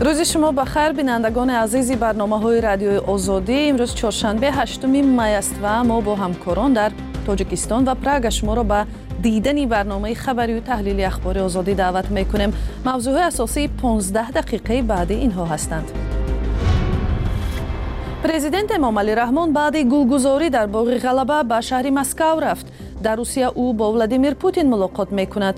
روز شما بخیر بینندگان عزیزی برنامه‌های رادیوی آزادی. امروز چهارشنبه 8 می است و ما با همکاران در تاجیکستان و پراگ شما را به دیدن برنامه خبری و تحلیل اخبار آزادی دعوت می‌کنیم. موضوع اساسی 15 دقیقه بعد اینها هستند. پرزیدنت امام علی رحمان بعد گلگذاری در باغ غلبه به شهر مسکو رفت. در روسیه او با ولادیمیر پوتین ملاقات می‌کند.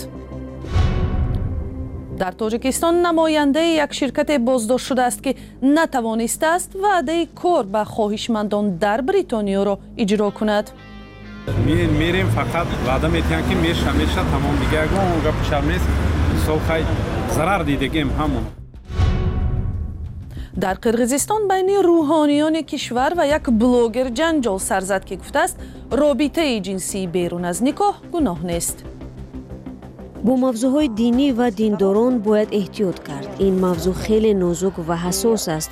در تاجیکستان نماینده یک شرکت بازداشت شده است که نتوانسته است وعده کار به خواهشمندان در بریتانیا را اجرا کند. میریم فقط وعده میتیم که میشه تمام دیگه اونجا پیشرمیز سوخای ضرر دیدگیم همون. در قرقیزستان بین روحانیان کشور و یک بلوگر جنجال سر زد که گفته است رابطه جنسی بیرون از نکاح گناه نیست. با موضوعهای دینی و دینداران باید احتیاط کرد. این موضوع خیلی نازک و حساس است.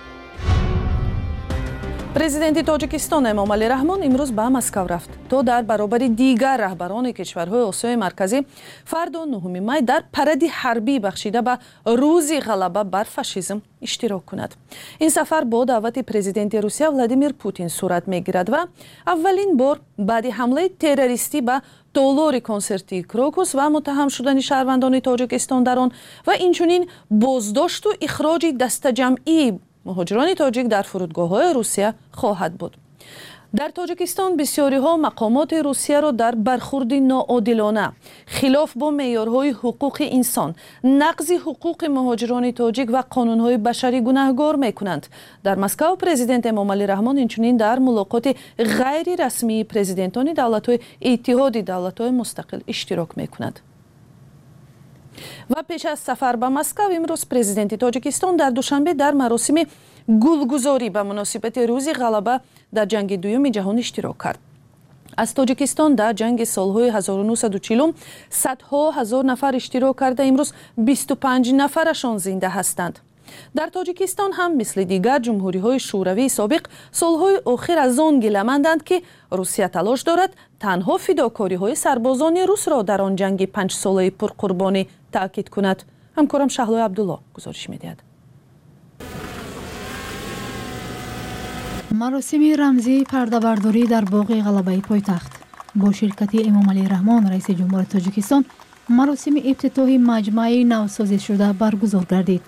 پرزیدنت تاجیکستان امام علی رحمان امروز به مسکو رفت تا در برابر دیگر رهبران کشورهای آسیای مرکزی فردا 9 می در پرد حربی بخشیده به روز غلبه بر فاشیسم اشتراک کند. این سفر با دعوت پرزیدنت روسیه ولادیمیر پوتین صورت میگیرد و اولین بار بعد حمله تروریستی به تالار کنسرتی کروکوس و متهم شدن شهروندان تاجیکستان در آن و اینچنین بازداشت و اخراج دست جمعی مهاجران تاجیک در فرودگاه‌های روسیه خواهد بود. در تاجیکستان بسیاری‌ها مقامات روسیه را در برخورد ناعادلانه، خلاف با معیارهای حقوق انسان، نقض حقوق مهاجران تاجیک و قانون‌های بشری گناهکار می‌کنند. در مسکو پرزیدنت امام علی رحمان اینچنین در ملاقات غیر رسمی پرزیدنتان دولت‌های اتحاد دولت‌های مستقل اشتراک می‌کند. و پیش از سفر به مسکو امروز پرزیدنت تاجیکستان در دوشنبه در مراسم گلگذاری به مناسبت روز غلبه در جنگ دوم جهان اشتراک کرد. از تاجیکستان در جنگ سالهای 1940 صدها هزار نفر اشتراک کرده امروز 25 نفرشان زنده هستند. در تاجیکستان هم مثل دیگر جمهوری‌های شوروی سابق سالهای آخر از آن گله‌مندند که روسیه تلاش دارد تنها فداکاری‌های سربازان روس را در آن جنگ 5 ساله پرقربانی تأکید کند. همکارم شهلا عبدالله گزارش می‌دهد. مراسم رمزی پرده‌برداری در باغ غلبه پایتخت با شرکت امام علی رحمان رئیس جمهور تاجیکستان مراسم افتتاح مجمع نوسازی شده برگزار گردید.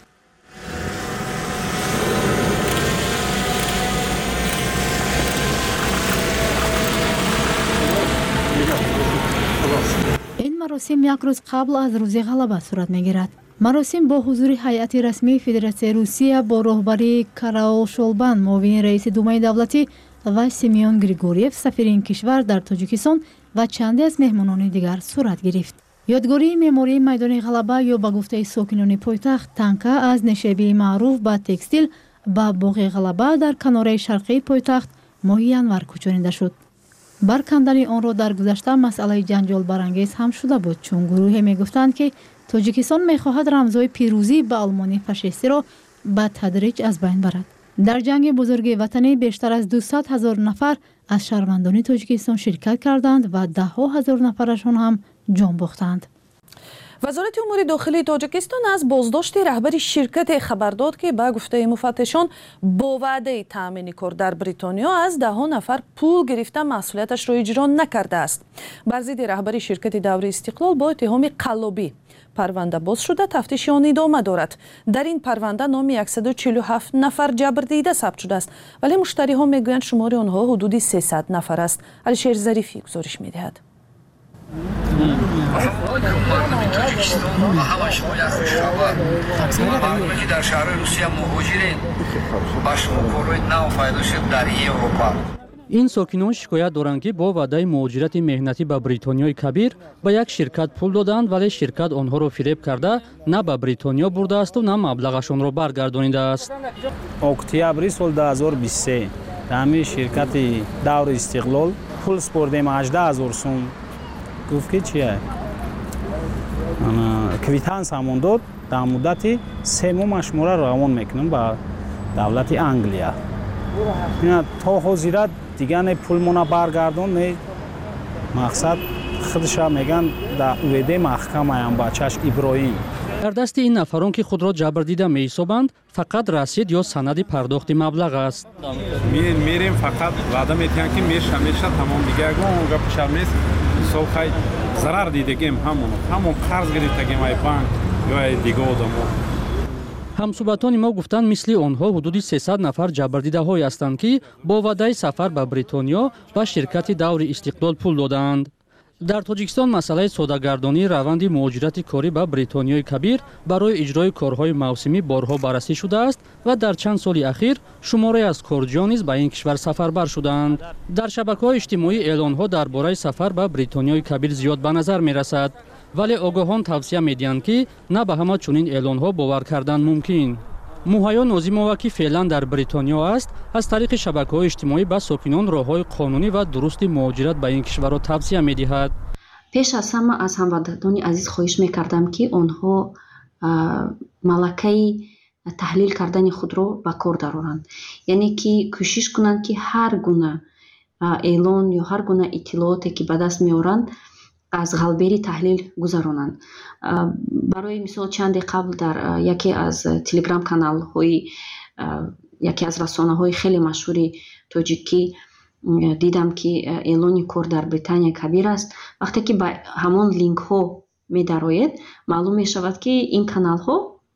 این مراسم یک روز قبل از روز غلبه صورت می‌گیرد. مراسم با حضور هیئت رسمی فدراسیون روسیه با راهبری کاراول شولبان معاون رئیس دومای دولتی و سیمیون گریگوریف سفیر این کشور در تاجیکستان و چندی از مهمانان دیگر صورت گرفت. یادگاری معماری میدان غلبه یا به گفته ساکنان پایتخت تانکه از نشابی معروف به تکستیل با باغ غلبه در کناره شرقی پایتخت ماه ینور کوچانیده شد. برکندن آن را در گذشته مسئله جنجال برانگیز هم شده بود چون گروهی میگفتند که تاجیکستان میخواهد رمزهای پیروزی به آلمان فاشیستی را به تدریج از بین برد. در جنگ بزرگ وطنی بیشتر از 200,000 نفر از شهروندان تاجیکستان شرکت کردند و 10,000 نفرشان هم جان باختند. وزارت امور داخلی تاجیکستان از بازداشت رهبر شرکت خبر داد که به گفته مفتشان با وعده تأمین کار در بریتانیا از 10 نفر پول گرفته مسئولیتش را اجرا نکرده است. بر ضد رهبر شرکت دور استقلال با اتهام قلابی پرونده باز شده تفتیش آن ادامه دارد. در این پرونده نام 147 نفر جبر دیده ثبت شده است ولی مشتری ها میگویند شمار آنها حدود 300 نفر است. علیشیر ظریفی گزارش میدهد. در شهر روسیه مهاجرین با شماره‌های نو پیدا شد در اروپا. این ساکنان شکایت دارند که با وعده مهاجرت مهنتی به بریتانیای کبیر به یک شرکت پول دادند ولی شرکت آنها را فریب کرده نه به بریتانیا برده است و نه مبلغشان را برگردانیده است. اکتبر سال 2023 در شرکت دور استقلال پول سپردیم 18,000 سوم. گفت که چیه؟ کویتانس همون داد در مدت 3 ماه شماره روان میکنم با دولت انگلیا. تا حاضرت دیگه نه پول مونه برگردون نه مقصد خودش میگن در اویده محکمه هم بچهش ابراهیم дар дасти ин нафарон ки худро ҷабр дида меҳисобанд фақат расид ё санади пардохти маблағ аст. мерем фақат ваъда метиҳанд ки меша тамом дига ягон гап пешар нест солхай зарар дидагем ҳамон қарз гирифтагем ай банк ё ай дига одамо. ҳамсуҳбатони мо гуфтанд мисли онҳо ҳудуди 300 нафар ҷабрдидаҳое ҳастанд ки бо ваъдаи сафар ба бритониё ба ширкати даври истиқлол пул доданд. дар тоҷикистон масъалаи содагардонии раванди муҳоҷирати корӣ ба бритониёи кабир барои иҷрои корҳои мавсимӣ борҳо баррасӣ шудааст ва дар чанд соли ахир шуморе аз корҷиён низ ба ин кишвар сафарбар шуданд. дар шабакаҳои иҷтимоӣ эълонҳо дар бораи сафар ба бритониёи кабир зиёд ба назар мерасад, вале огоҳон тавсия медиҳанд ки на ба ҳама чунин эълонҳо бовар кардан мумкин. муҳайё нозимова ки феълан дар бритониё аст аз тариқи шабакаҳои иҷтимоӣ ба сокинон роҳҳои қонунӣ ва дурусти муҳоҷират ба ин кишварҳо тавсия медиҳад. пеш аз ҳама аз ҳамватанони азиз хоҳиш мекардам ки онҳо малакаи таҳлил кардани худро ба кор дароранд, яъне ки кӯшиш кунанд ки ҳар гуна эълон ё ҳар гуна иттилооте ки ба даст меоранд аз ғалбери таҳлил гузаронанд. барои мисол чанде қабл дар яке аз телеграм каналҳои яке аз расонаҳои хеле машҳури тоҷикӣ дидам ки эълони кор дар британия кабир аст. вақте ки ба ҳамон линкҳо медароед маълум мешавад ки ин каналҳо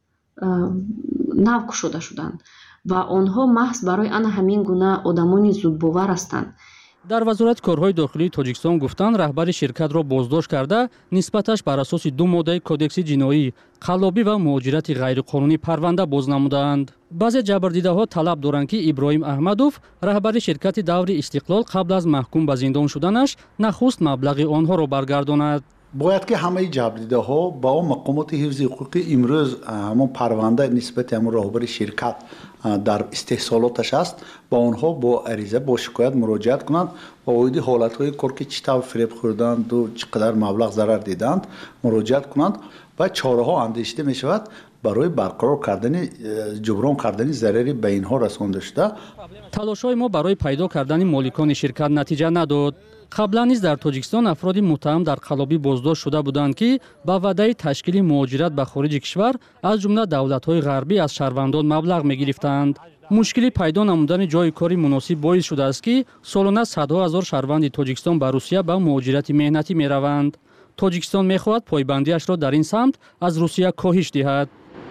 нав кушода шуданд ва онҳо маҳз барои ана ҳамин гуна одамони зудбовар ҳастанд. дар вазорати корҳои дохилии тоҷикистон гуфтанд раҳбари ширкатро боздошт карда нисбаташ бар асоси 2 моддаи кодекси ҷиноӣ қаллобӣ ва муҳоҷирати ғайриқонунӣ парванда боз намудаанд. баъзе ҷабрдидаҳо талаб доранд ки иброҳим аҳмадов раҳбари ширкати даври истиқлол қабл аз маҳкум ба зиндон шуданаш нахуст маблағи онҳоро баргардонад. бояд ки ҳамаи ҷабрдидаҳо ба он мақомоти ҳифзи ҳуқуқи имрӯз ҳамон парванда нисбати ҳамон роҳбари ширкат дар истеҳсолоташ аст ба онҳо бо ариза бо шикоят муроҷиат кунанд ва оиди ҳолатҳои кор ки чӣ тавр фиреб хӯрданду чӣ қадар маблағ зарар диданд муроҷиат кунанд ва чораҳо андешида мешавад барои барқарор кардани ҷуброн кардани зарари ба инҳо расонда шуда. талошҳои мо барои пайдо кардани моликони ширкат натиҷа надод. қаблан низ дар тоҷикистон афроди муттаҳам дар қаллобӣ боздошт шуда буданд ки ба ваъдаи ташкили муҳоҷират ба хориҷи кишвар аз ҷумла давлатҳои ғарбӣ аз шаҳрвандон маблағ мегирифтанд. мушкили пайдо намудани ҷойи кори муносиб боис шудааст ки солона садҳо ҳазор шаҳрванди тоҷикистон ба русия ба муҳоҷирати меҳнатӣ мераванд. тоҷикистон мехоҳад пойбандиашро дар ин самт аз русия коҳиш диҳад.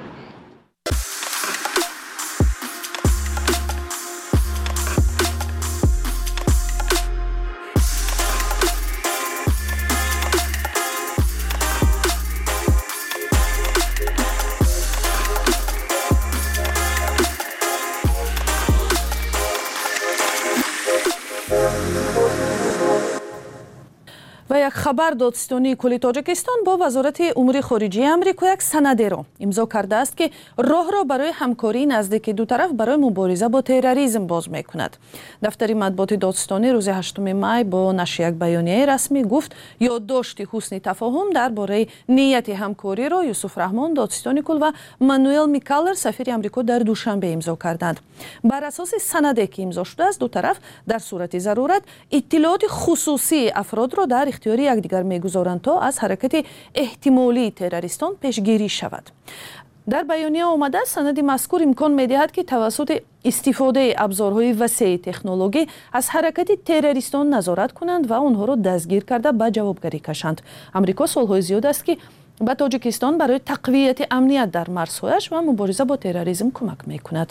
ва як хабар додистонии кулли тоҷикистон бо вазорати умури хориҷии амрико як санадеро имзо кардааст ки роҳро барои ҳамкории наздики ду тараф барои мубориза бо терроризм боз мекунад. дафтари матбуоти додистонӣ рӯзи 8 май бо нашри як баёнияи расмӣ гуфт ёддошти ҳусни тафоҳум дар бораи нияти ҳамкориро Юсуф Раҳмон додистони кул ва Мануэл Микаллер сафири амрико дар душанбе имзо карданд. бар асоси санаде ки имзо шудааст ду тараф дар сурати зарурат иттилооти хусусии афродро дар ихтиёри якдигар мегузоранд то аз ҳаракати эҳтимолии террористон пешгирӣ шавад. дар баёния омадааст санади мазкур имкон медиҳад ки тавассути истифодаи абзорҳои васеи технологӣ аз ҳаракати террористон назорат кунанд ва онҳоро дастгир карда ба ҷавобгарӣ кашанд. амрико солҳои зиёд аст ки ба тоҷикистон барои тақвияти амният дар марзҳояш ва мубориза бо терроризм кӯмак мекунад.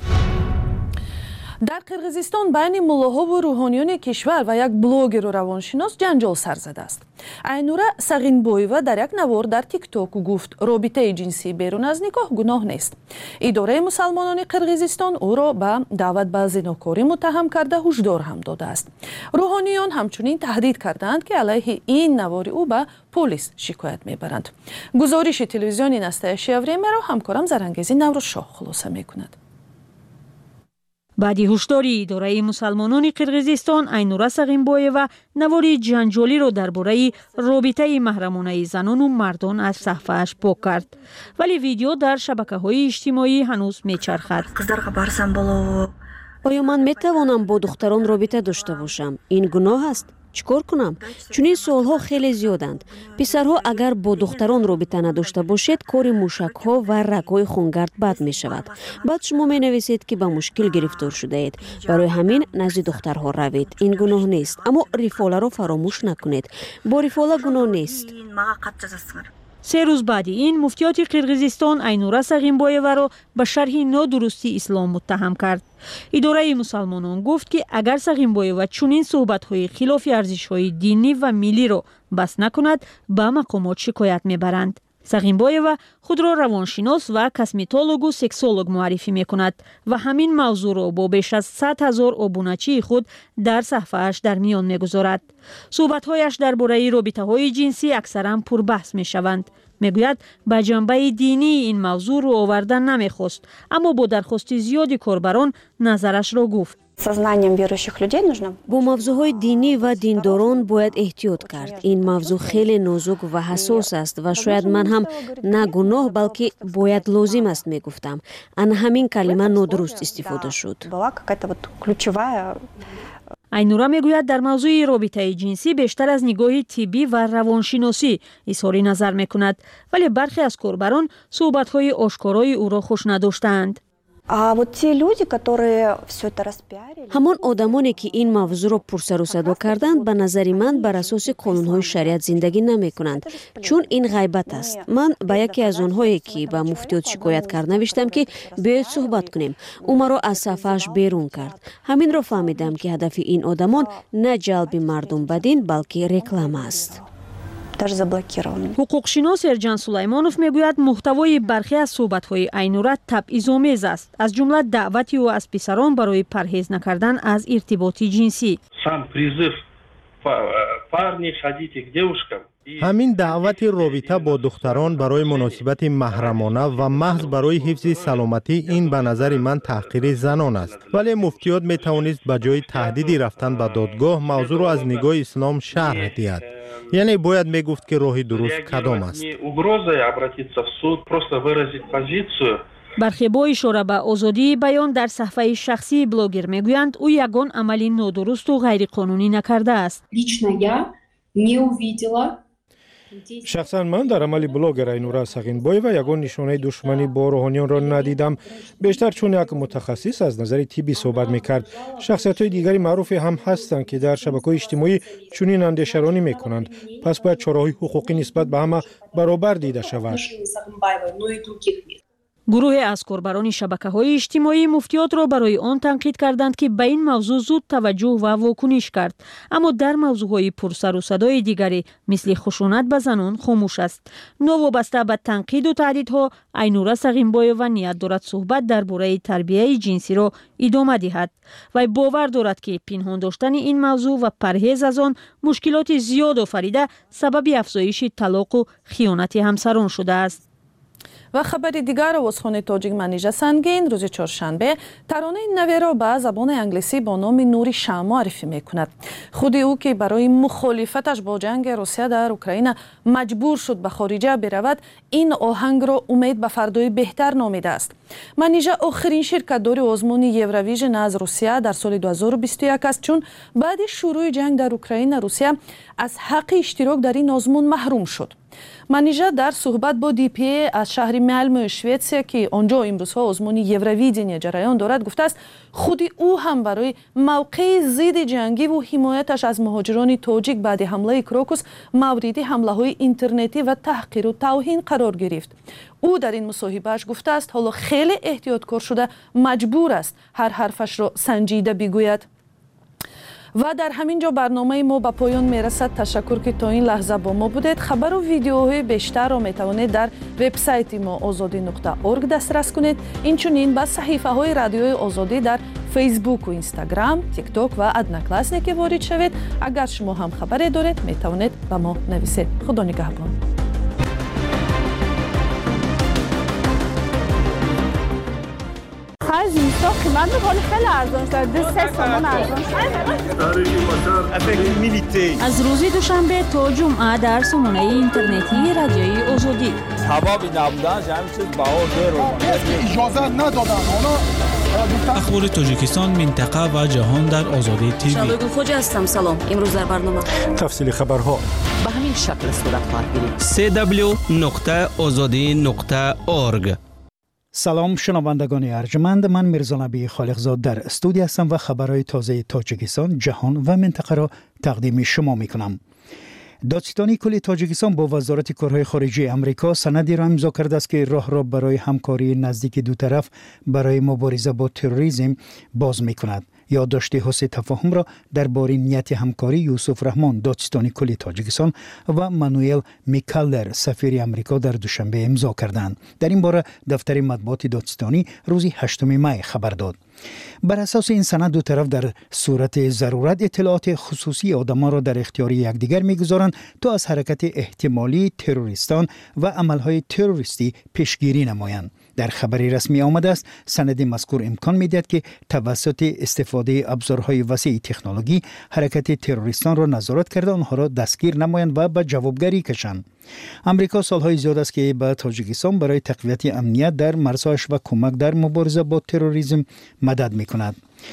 дар қирғизистон байни муллоҳову рӯҳониёни кишвар ва як блогеру равоншинос ҷанҷол сар задааст. Айнура Сағинбоева дар як навор дар тикток гуфт робитаи ҷинсии берун аз никоҳ гуноҳ нест. идораи мусалмонони қирғизистон ӯро ба даъват ба зинокорӣ муттаҳам карда ҳушдор ҳам додааст. рӯҳониён ҳамчунин таҳдид кардаанд ки алайҳи ин навори ӯ ба полис шикоят мебаранд. гузориши телевизиони настоящее времяро ҳамкорам Зарангези Наврӯзшоҳ хулоса мекунад. баъди ҳушдори идораи мусалмонони қирғизистон Айнура Сағинбоева навори ҷанҷолиро дар бораи робитаи маҳрамонаи занону мардон аз саҳфааш пок кард. вале видео дар шабакаҳои иҷтимоӣ ҳанӯз мечархад. оё ман метавонам бо духтарон робита дошта бошам? Ин гуноҳ аст? چیکار کنم؟ چون این سوالها خیلی زیادند. پسرها اگر با دختران رابطه نداشته باشید کار موشک‌ها و رگ‌های خونگرد بد می شود. بعد شما می نویسید که به مشکل گرفتار شده اید. برای همین نزد دخترها روید. این گناه نیست. اما ریفاله را فراموش نکنید. با ریفاله گناه نیست. 3 روز بعد این مفتیات قرقیزستان اینورا ساغینبویوا را به شرح نادرستی اسلام متهم کرد. اداره مسلمانان گفت که اگر ساغینبویوا چنین صحبت‌های خلاف ارزش‌های دینی و ملی را بس نکند به مقامات شکایت میبرند. ساغینبویوا خود را روانشناس و کسمتولوگ و سکسولوگ معرفی میکند و همین موضوع را با بیش از 100,000 آبونچی خود در صفحه‌اش در میان میگذارد. صحبت‌هایش درباره رابطه‌های جنسی اکثرا پربحث میشوند. میگوید به جنبه دینی این موضوع رو آوردن نمیخواست، اما با درخواست زیادی کاربران نظرش را گفت. با موضوعهای دینی و دینداران باید احتیاط کرد. این موضوع خیلی نازک و حساس است و شاید من هم نه گناه بلکه باید لازم است میگفتم. ان همین کلمه نادرست استفاده شد. اینورا میگوید در موضوع رابطه جنسی بیشتر از نگاه طبی و روانشناسی اظهار نظر میکند، ولی برخی از کاربران صحبت‌های آشکارای او را خوش نداشتند. همان آدمانی که این موضوع را پرسر و صدا کردند به نظر من بر اساس قانون‌های شریعت زندگی نمی‌کنند، چون این غیبت است. من به یکی از آنهایی که به مفتیات شکایت کرد نوشتم که بیاید صحبت کنیم. او مرا از صفحه‌اش بیرون کرد. همین را فهمیدم که هدف این آدمان نه جلب مردم بدین بلکه رکلام است. حقوقشناس ارجان سلیمانوف میگوید محتوای برخی از صحبت‌های اینورا تبعیض‌آمیز است، از جمله دعوتی او از پسران برای پرهیز نکردن از ارتباط جنسی. همین دعوت رابطه با دختران برای مناسبت محرمانه و محض برای حفظ سلامتی این به نظر من تحقیر زنان است، ولی مفتیات می توانست به جای تهدیدی رفتن به دادگاه موضوع را از نگاه اسلام شرح دهد. یعنی باید می گفت که راه درست کدام است. برخی با اشاره به آزادی بیان در صفحه شخصی بلاگر میگویند او یگان عملی نادرست و غیر قانونی نکرده است. شخصا من در عمل بلاگر اینورا ساغینبویوا یگان نشانه دشمنی با روحانیان را ندیدم، بیشتر چون یک متخصص از نظر طبی صحبت میکرد. شخصیت‌های دیگری معروف هم هستند که در شبکه‌های اجتماعی چنین اندیشه‌رانی میکنند، پس باید چاره‌های حقوقی نسبت به همه برابر دیده شود. گروه از کاربران شبکه‌های اجتماعی مفتیات را برای آن تنقید کردند که به این موضوع زود توجه و واکنش کرد، اما در موضوعهای پرسر و صدای دیگری مثل خشونت به زنان خاموش است. نوابسته به تنقید و تهدیدها، اینورا ساغینبویوا نیت دارد صحبت درباره تربیت جنسی را ادامه دهد و باور دارد که پنهان داشتن این موضوع و پرهیز از آن مشکلات زیاد آفریده سبب افزایش طلاق و خیانت همسران شده است. و خبر دیگر وزخانه تاجیک منیژه سنگین روز چهارشنبه ترانه نوی را به زبان انگلیسی با نام نوری شمع معرفی میکند. خود او که برای مخالفتش با جنگ روسیه در اوکراین مجبور شد به خارجه برود، این آهنگ را امید به فردای بهتر نامیده است. منیژه آخرین شرکت‌دار آزمون یورویژن از روسیه در سال 2021 است، چون بعد شروع جنگ در اوکراین روسیه از حق اشتراک در این آزمون محروم شد. منیژه در صحبت با DPA از شهر مالمو شوئدسیا که آنجا امروزها آزمون یورویژن جریان دارد گفته است خود او هم برای موقع ضد جنگی و حمایتش از مهاجران تاجیک بعد حمله کراکوس مورد حمله‌های اینترنتی و تحقیر و توهین قرار گرفت. او در این مصاحبهش گفته است حالا خیلی احتیاطکار شده مجبور است هر حرفش را سنجیده بگوید. و در همین جا برنامه ما به پایان میرسد. تشکر که تا این لحظه با ما بودید. خبر و ویدیوهای بیشتر را میتوانید در وبسایت ما azadi.org دسترس کنید. اینچنین به صحیفه های رادیوی آزادی در فیسبوک و اینستاگرام، تیک تاک و ادناکلاسنیک وارد شوید. اگر شما هم خبری دارید میتوانید به ما نویسید. خدا نگهبان. خرج اینستا قیمت میکنه خیلی ارزان شد. 3 تومان ارزان شد. از روز دوشنبه تا جمعه در سامانه اینترنتی رادیوی آزادی. تبابی نبودن همین چیز باور داره. اجازه ندادن اونا اخبار تاجیکستان، منطقه و جهان در آزادی تیوی. شادو خوج هستم. سلام. امروز در برنامه تفصیل خبرها به همین شکل صورت خواهد گرفت. www.azadi.org. سلام شنوندگان ارجمند، من میرزا نبی خالقزاد در استودیو هستم و خبرهای تازه تاجیکستان، جهان و منطقه را تقدیم شما میکنم. دادستانی کل تاجیکستان با وزارت کارهای خارجه امریکا سندی را امضا کرده است که راه را برای همکاری نزدیک دو طرف برای مبارزه با تروریسم باز میکند. یادداشت حسن تفاهم را درباره نیت همکاری یوسف رحمان دادستانی کل تاجیکستان و مانوئل میکالر سفیر امریکا در دوشنبه امضا کردند. در این باره دفتر مطبوعات دادستانی روز 8 می خبر داد. بر اساس این سند دو طرف در صورت ضرورت اطلاعات خصوصی آدمان را در اختیار یکدیگر میگذارند تا از حرکت احتمالی تروریستان و عملهای تروریستی پیشگیری نمایند. در خبری رسمی آمده است سند مذکور امکان میدهد که توسط استفاده ابزارهای وسیع تکنولوژی حرکت تروریستان را نظارت کرده آنها را دستگیر نمایند و به جوابگری کشند. امریکا سالهای زیاد است که به تاجیکستان برای تقویت امنیت در مرزهایش و کمک در مبارزه با تروریسم مدد میکند.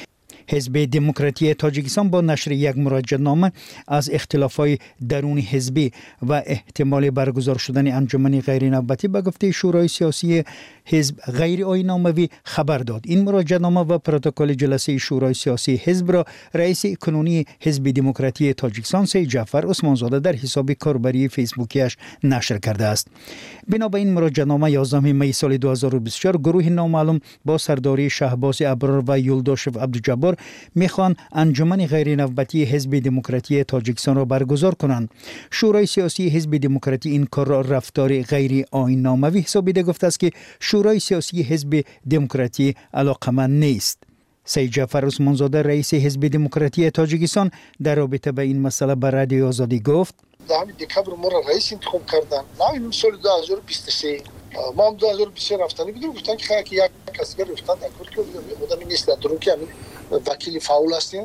حزب دموکراتی تاجیکستان با نشر یک مراجعه‌نامه از اختلافات درون حزبی و احتمال برگزار شدن انجمن غیر نوبتی به گفته شورای سیاسی حزب غیر آیین‌ناموی خبر داد. این مراجعه‌نامه و پروتکل جلسه شورای سیاسی حزب را رئیس کنونی حزب دموکراتی تاجیکستان سید جعفر عثمانزاده در حساب کاربری فیسبوکیش نشر کرده است. بنا به این مراجعه‌نامه 11 می سال 2024 گروه نامعلوم با سرداری شهباز ابرار و یولداشف عبدالجبار میخوان انجمن غیر نوبتی حزب دموکراتی تاجیکستان را برگزار کنند. شورای سیاسی حزب دموکراتی این کار را رفتار غیر آیین‌ناموی حسابیده گفته است که شورای سیاسی حزب دموکراتی علاقمند نیست. سید جعفر عثمانزاده رئیس حزب دموکراتی تاجیکستان در رابطه با این مسئله به رادیو آزادی گفت: در دکبر ما را رئیس انتخاب کردن. نه این سال 2023 ما هم 2023 رفتنی بودیم، گفتن که یک کسی رفتن در کل بودم نیست، در درون که همین وکیل فاول هستیم.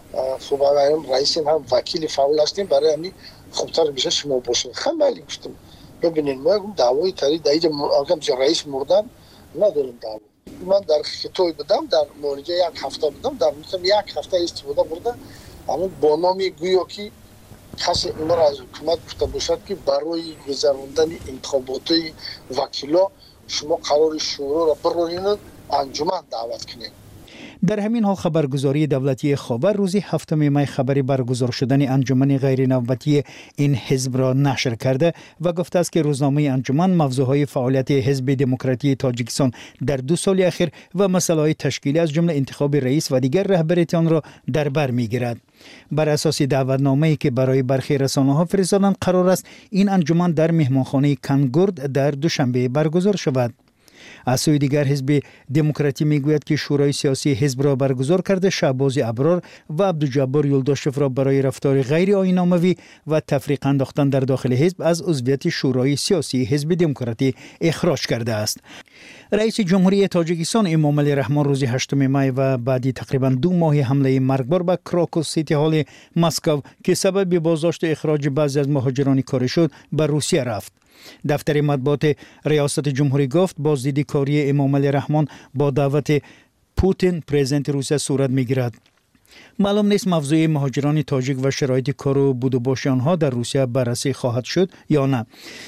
خب رئیس هم وکیل فاول هستیم، برای همین خوبتر میشه شما باشین. خیلی مالی گفتم ببینین ما دعوای تری دایج آقام رئیس مردن نداریم دعوا. من در خطوی بودم، در مورجه یک هفته بودم، در مثلا یک هفته استفاده بردم. همون با نامی گویا که کسی ما را از حکومت گفته باشد که برای گذراندن انتخابات وکیلا شما قرار شورا را برین انجمن دعوت کنید. در همین حال خبرگزاری دولتی خاور روز 7 می خبری برگزار شدن انجمن غیر نوبتی این حزب را نشر کرده و گفته است که روزنامه انجمن موضوعهای فعالیت حزب دموکراتی تاجیکستان در 2 سال اخیر و مسائل تشکیلی از جمله انتخاب رئیس و دیگر رهبریت آن را در بر میگیرد. بر اساس دعوتنامه‌ای که برای برخی رسانه‌ها فرستادند قرار است این انجمن در مهمانخانه کنگورد در دوشنبه برگزار شود. از سوی دیگر حزب دموکراتی میگوید که شورای سیاسی حزب را برگزار کرده شهباز ابرار و عبدالجبار یولداشف را برای رفتار غیر آیین‌ناموی و تفریق انداختن در داخل حزب از عضویت شورای سیاسی حزب دموکراتی اخراج کرده است. رئیس جمهوری تاجیکستان امام علی رحمان روز 8 می و بعدی تقریبا 2 ماه حمله مرگبار به کراکوس سیتی هال مسکو که سبب بازداشت اخراج بعضی از مهاجران کاری شد به روسیه رفت. دفتر مطبوعات ریاست جمهوری گفت بازدیدی کاری امام علی رحمان با دعوت پوتین پرزیدنت روسیه صورت میگیرد. معلوم نیست موضوع مهاجران تاجیک و شرایط کار و بود و باش آنها در روسیه بررسی خواهد شد یا نه.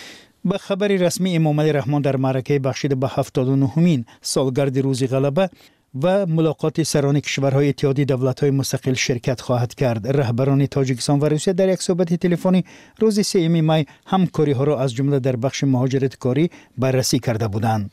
به خبر رسمی امام علی رحمان در معرکه بخشیده به 79مین سالگرد روز غلبه و ملاقات سران کشورهای اتحادیه دولت‌های مستقل شرکت خواهد کرد. رهبران تاجیکستان و روسیه در یک صحبت تلفنی روز 3 می همکاری‌ها را از جمله در بخش مهاجرت کاری بررسی کرده بودند.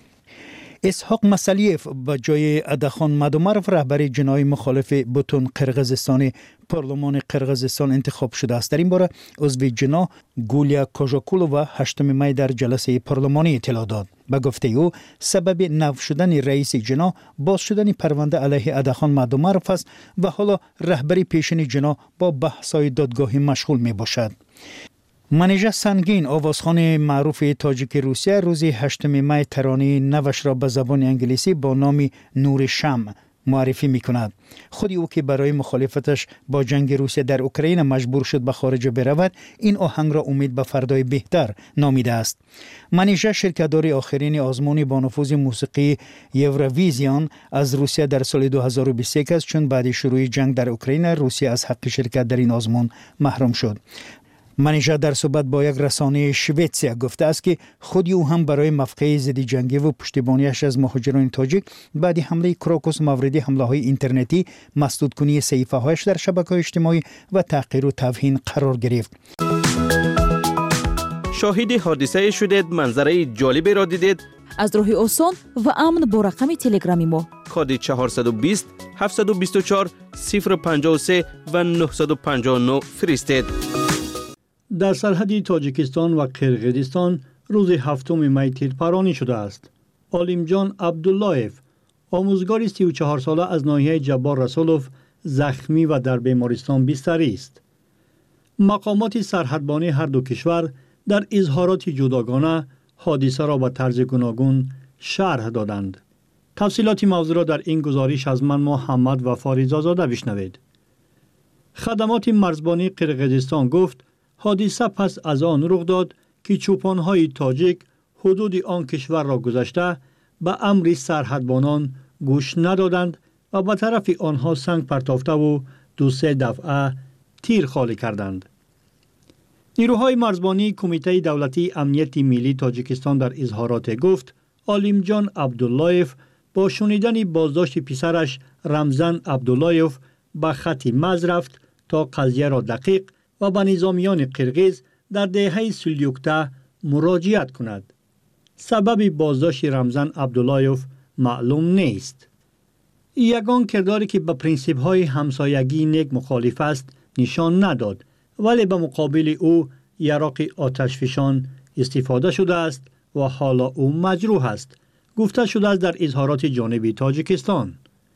اسحاق مسلیف به جای ادخان مدومرف رهبر جناح مخالف بوتون قرقیزستان پارلمان قرقیزستان انتخاب شده است. در این باره عضو جناح گولیا کوژاکولووا 8 می در جلسه پارلمانی اطلاع داد. به گفته او سبب نفی شدن رئیس جناح باز شدن پرونده علیه ادخان مدومرف است و حالا رهبری پیشین جناح با بحث‌های دادگاهی مشغول می باشد. منیژه سنگین آوازخوان معروف تاجیک روسیه روز 8 می ترانه نوش را به زبان انگلیسی با نام نور شمع معرفی می‌کند. خود او که برای مخالفتش با جنگ روسیه در اوکراین مجبور شد به خارج برود، این آهنگ را امید به فردای بهتر نامیده است. منیژه شرکت‌دار آخرین آزمون با نفوذ موسیقی یوروویزیون از روسیه در سال 2021 است، چون بعد شروع جنگ در اوکراین روسیه از حق شرکت در این آزمون محروم شد. منیژه در صحبت با یک رسانه شویتسیا گفته است که خود او هم برای موقع ضد جنگی و پشتیبانیش از مهاجران تاجیک بعد حمله کراکوس مورد حمله‌های اینترنتی، مسدود کنی صحیفه‌هایش در شبکه‌های اجتماعی و تحقیر و توهین قرار گرفت. شاهد حادثه شدید، منظره جالبی را دیدید؟ از راه آسان و امن با رقم تلگرامی ما کد 420 724 053 و 959 فرستید. در سرحد تاجیکستان و قرقیزستان روز 7 می تیرپرانی شده است. عالمجان عبداللهیف، آموزگار 34 ساله از ناحیه جبار رسولوف، زخمی و در بیمارستان بستری است. مقامات سرحدبانی هر دو کشور در اظهارات جداگانه حادثه را به طرز گوناگون شرح دادند. تفصیلات موضوع را در این گزارش از من محمد و فاریزاده بشنوید. خدمات مرزبانی قرقیزستان گفت حادثه پس از آن رخ داد که چوپان‌های تاجیک حدود آن کشور را گذشته به امر سرحدبانان گوش ندادند و به طرف آنها سنگ پرتافته و 2-3 دفعه تیر خالی کردند. نیروهای مرزبانی کمیته دولتی امنیت ملی تاجیکستان در اظهارات گفت عالمجان عبداللهیف با شنیدن بازداشت پسرش رمزان عبداللهیف به خط مرز رفت تا قضیه را دقیق و به نظامیان قرقیز در دهه سلیوکته مراجعت کند. سبب بازداشت رمزان عبداللهیف معلوم نیست. یگان کرداری که به پرینسیپ های همسایگی نیک مخالف است نشان نداد، ولی به مقابل او یراق آتشفشان استفاده شده است و حالا او مجروح است، گفته شده است در اظهارات جانب تاجیکستان.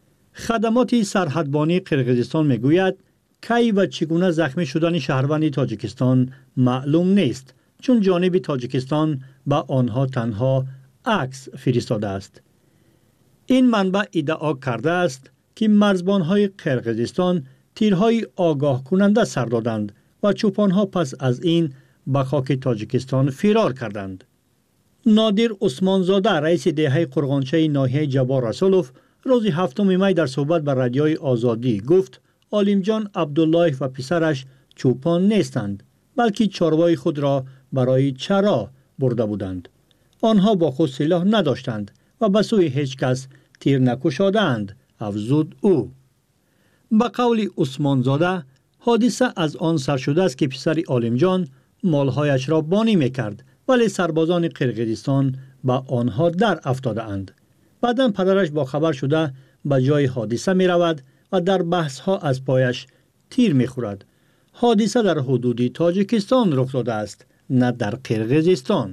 خدمات سرحدبانی قرقیزستان میگوید کی و چگونه زخمی شدن شهروند تاجیکستان معلوم نیست، چون جانب تاجیکستان به آنها تنها عکس فرستاده است. این منبع ادعا کرده است که مرزبان‌های قرقیزستان تیرهای آگاه کننده سر دادند و چوپان‌ها پس از این به خاک تاجیکستان فرار کردند. نادر عثمانزاده، رئیس دهه قرغانچه ناحیه جبار رسولوف، روز 7 می در صحبت با رادیوی آزادی گفت عالمجان عبداللهیف و پسرش چوپان نیستند، بلکه چاروای خود را برای چرا برده بودند. آنها با خود سلاح نداشتند و به سوی هیچ کس تیر نکشادند، افزود او. به قول عثمانزاده حادثه از آن سر شده است که پسر عالمجان مالهایش را بانی میکرد، ولی سربازان قرقیزستان به آنها در افتاده اند. بعداً پدرش با خبر شده به جای حادثه می رود و در بحث ها از پایش تیر می خورد. حادثه در حدود تاجیکستان رخ داده است، نه در قرقیزستان.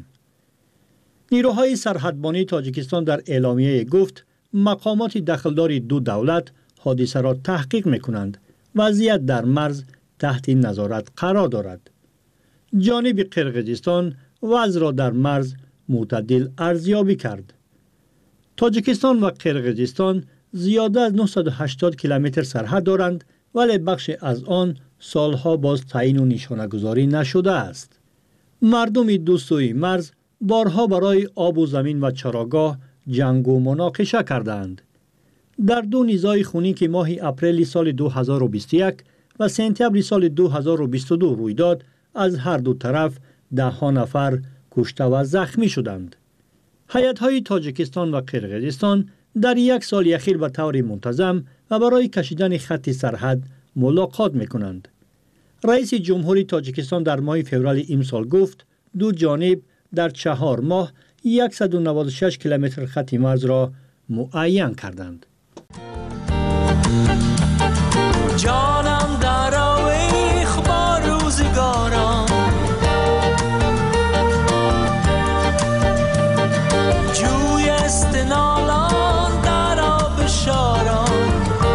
نیروهای سرحدبانی تاجیکستان در اعلامیه گفت مقامات دخلدار دو دولت حادثه را تحقیق می کنند. وضعیت در مرز تحت نظارت قرار دارد. جانب قرقیزستان وضع را در مرز معتدل ارزیابی کرد. تاجیکستان و قرقیزستان زیاده از 980 کیلومتر سرحد دارند، ولی بخش از آن سالها باز تعیین و نشانه‌گذاری نشده است. مردم دو سوی مرز بارها برای آب و زمین و چراگاه جنگ و مناقشه کردند. در دو نزاع خونین که ماه اپریل سال 2021 و سپتامبر سال 2022 روی داد، از هر دو طرف 10 نفر کشته و زخمی شدند. هیئت‌های تاجیکستان و قرقیزستان در یک سال اخیر به طور منتظم و برای کشیدن خط سرحد ملاقات می‌کنند. رئیس جمهوری تاجیکستان در ماه فوریه امسال گفت دو جانب در 4 ماه 196 کیلومتر خط مرز را معین کردند. جانم در آویخ با روزگاران، جوی استنالان در آب شاران،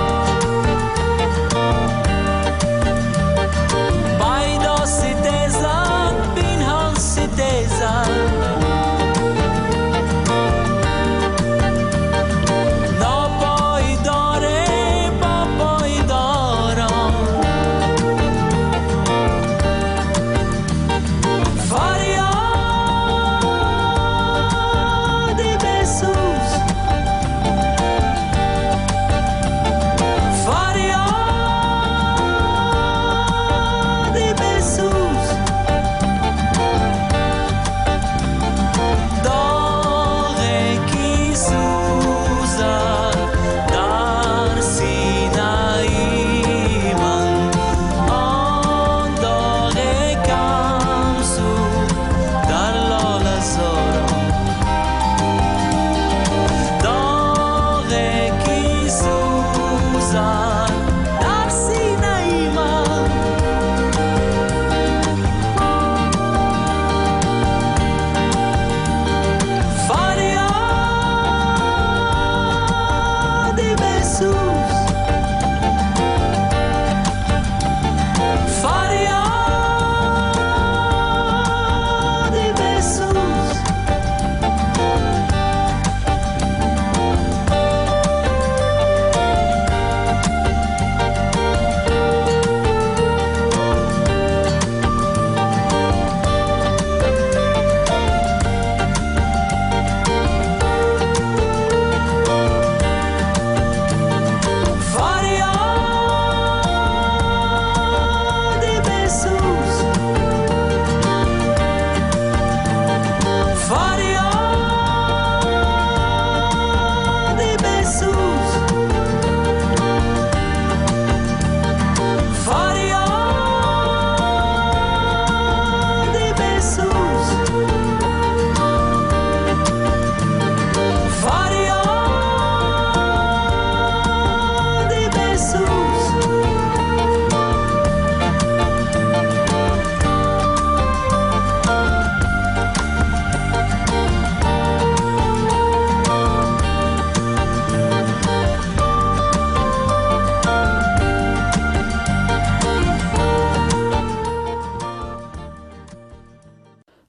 بایدا ستیزن بینهان ستیزن، نابا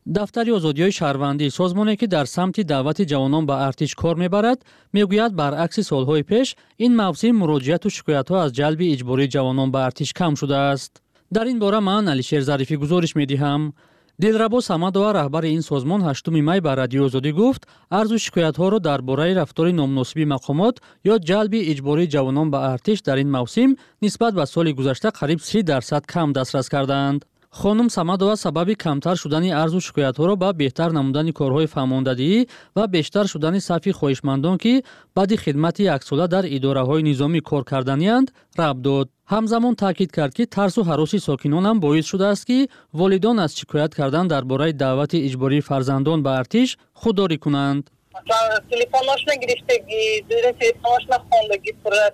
дафтари озодиҳои шаҳрвандӣ созмоне ки дар самти даъвати ҷавонон ба артиш кор мебарад мегӯяд баръакси солҳои пеш ин мавсим муроҷиату шикоятҳо аз ҷалби иҷбории ҷавонон ба артиш кам шудааст. дар ин бора ман Алишер Зарифӣ гузориш медиҳам. Дилрабо Самадова раҳбари ин созмон 8 май ба Радиои Озодӣ гуфт арзу шикоятҳоро дар бораи рафтори номуносиби мақомот ё ҷалби иҷбории ҷавонон ба артиш дар ин мавсим нисбат ба соли гузашта қариб 30% кам дастрас карданд. خانم سمدова сабаби камтар шудани арзу шикоятҳоро ба беҳтар намудани корҳои фаҳмондадии ва бештар шудани сафи хоҳишмандон ки баъди хидмати яксола дар идораҳои низомӣ кор карданиянд рабт дод. ҳамзамон таъкид кард ки тарсу ҳароси сокинон ҳам боис шудааст ки волидон аз шикоят кардан дар бораи даъвати иҷбории фарзандон ба артиш худдорӣ кунанд. телефонаш нагирифтагӣ, телефонаш нахондагӣ,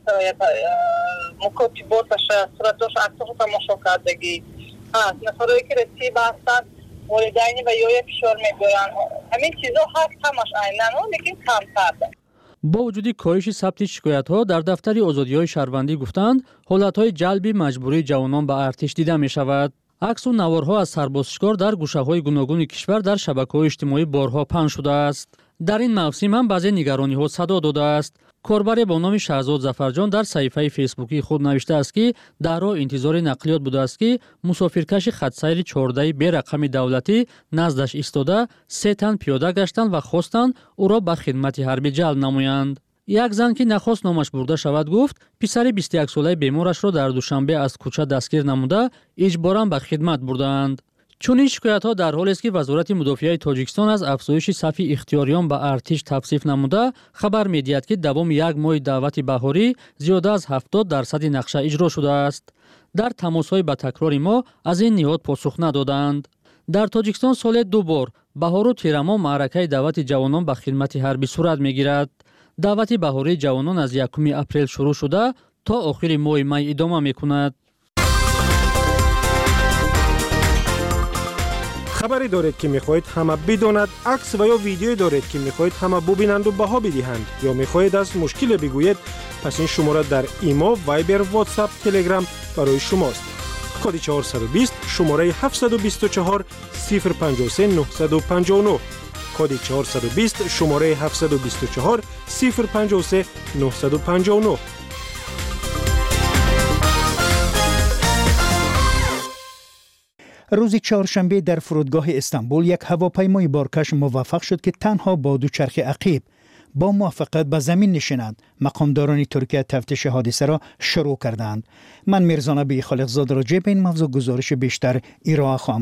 мукотиботаша, суратош аксоҳо тамошо кардагӣ. нафарое ки расиб ҳастанд волидайни ва ёя фишор мебиёранд. ҳамин чизо ҳаст ҳамаш айнан, лекин камтар. бо вуҷуди коҳиши сабти шикоятҳо дар дафтари озодиҳои шаҳрвандӣ гуфтанд ҳолатҳои ҷалби маҷбурии ҷавонон ба артиш дида мешавад. аксу наворҳо аз сарбозшикор дар гӯшаҳои гуногуни кишвар дар шабакаҳои иҷтимоӣ борҳо паҳн шудааст. дар ин мавсим ҳам баъзе нигарониҳо садо додааст. корбаре бо номи Шаҳзод Зафарҷон дар саҳифаи фейсбукии худ навиштааст ки дар роҳ интизори нақлиёт будааст ки мусофиркаши хатсайри 14 берақами давлатӣ наздаш истода 3 тан пиёда гаштанд ва хостанд ӯро ба хидмати ҳарбӣ ҷалб намоянд. як зан ки нахост номаш бурда шавад гуфт писари 21-солаи беморашро дар душанбе аз кӯча дастгир намуда иҷборан ба хидмат бурдаанд. чунин шикоятҳо дар ҳолест ки вазорати мудофиаи Тоҷикистон аз афзоиши сафи ихтиёриён ба артиш тавсиф намуда хабар медиҳад ки давоми як моҳи даъвати баҳорӣ зиёда аз 70% нақша иҷро шудааст. дар тамосҳои ба такрори мо аз ин ниҳод посух надоданд. дар Тоҷикистон соле 2 бор баҳору тирамоҳ маъракаи даъвати ҷавонон ба хидмати ҳарбӣ сурат мегирад. даъвати баҳории ҷавонон аз 1 апрел шурӯъ шуда то охири моҳи май идома мекунад. خبری دارید که میخواهید همه بداند، عکس و یا ویدیویی دارید که میخواهید همه ببینند و بها بدهند یا میخواهید از مشکل بگویید، پس این شماره در ایمو، وایبر، واتساپ، تلگرام برای شماست. کد 420 شماره 724 053 959 کد 420 شماره 724 053 959. روز چهارشنبه در فرودگاه استانبول یک هواپیمای بارکش موفق شد که تنها با دوچرخه عقیب با موافقت به زمین نشیند. مقامداران ترکیه تفتیش حادثه را شروع کردند. من میرزا نبی خالقزاده راجع به این موضوع گزارش بیشتر ارائه خواهم